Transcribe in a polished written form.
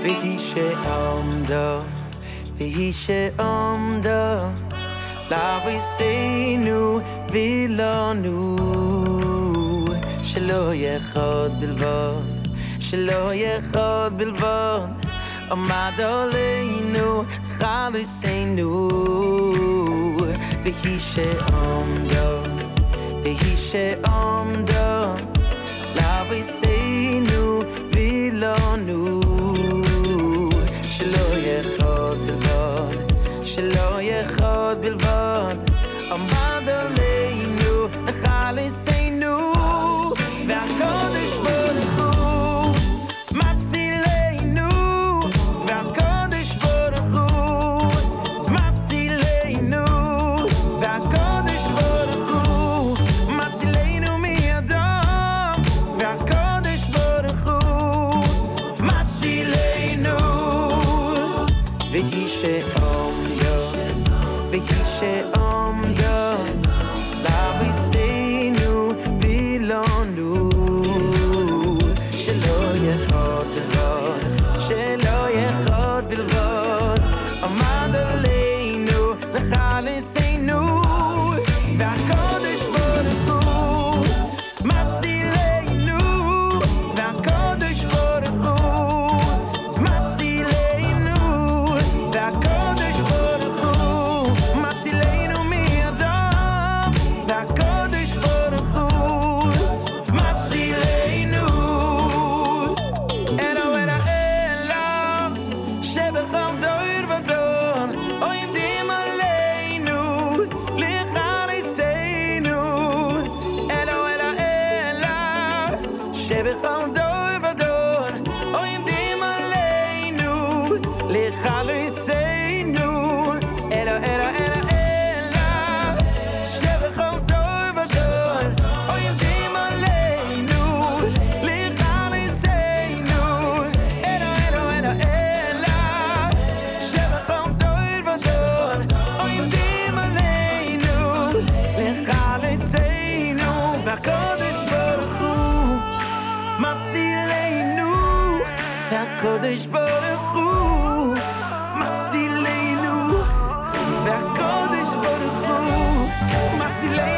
והיא שעמדה, והיא שעמדה לאבויסנו ולנו, שלא יהיה אחד בלבד, שלא יהיה אחד בלבד, עמד עלינו חלוסינו. והיא שעמדה, והיא שעמדה לאבויסנו ולנו, שלא יהיה אחד בלבד, שלא יהיה אחד בלבד, עמד עלינו לחלוסינו. והקדוש ברוך הוא מצילנו, והקדוש ברוך הוא מצילנו, והקדוש ברוך הוא מצילנו מידם, והקדוש ברוך הוא מצילנו. והיא שעמדה, והיא שעמדה לאבויסנו ולנו, שלא יהיה אחד בלבד, שלא יהיה אחד בלבד, עמד עלינו לחלוסינו. והקדוש ברוך הוא מצילנו, והקדוש ברוך הוא מצילנו, והקדוש ברוך הוא מצילנו מידם, והקדוש ברוך הוא מצילנו. אלו אלו שבכל דור ודור עומדים עלינו לחלוסינו. אלו אלו שבכל דור ודור עומדים עלינו לחלוסינו. אלו שבכל דור ודור עומדים עלינו לחלוסינו. אלו שבכל דור ודור עומדים עלינו לחלוסינו. והקדוש ברוך הוא מצילנו, והקדוש ברוך הוא מצילנו, והקדוש ברוך הוא מצילנו.